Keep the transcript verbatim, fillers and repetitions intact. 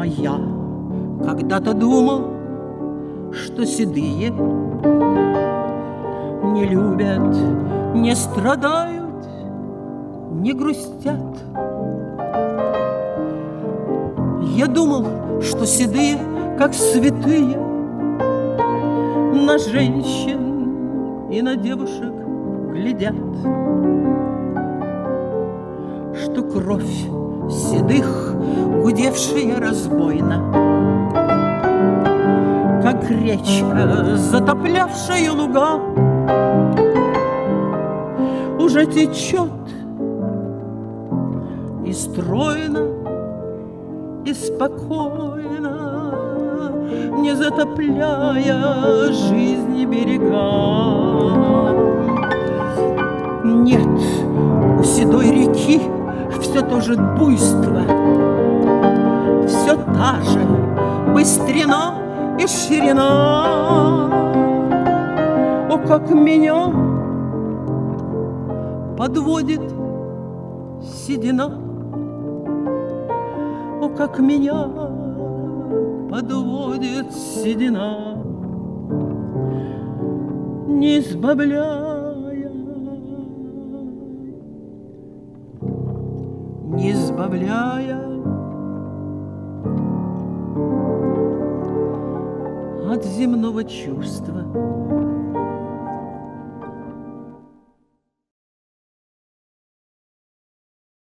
А я когда-то думал, что седые не любят, не страдают, не грустят. Я думал, что седые, как святые, на женщин и на девушек глядят, что кровь седых, гудевшая разбойно, как речка, затоплявшая луга, уже течет и стройно, и спокойно, не затопляя жизни берега. Нет у седой реки все то же буйство, все та же быстрина и ширина. О, как меня подводит седина, о, как меня подводит седина, не избавляя, не избавляя от земного чувства.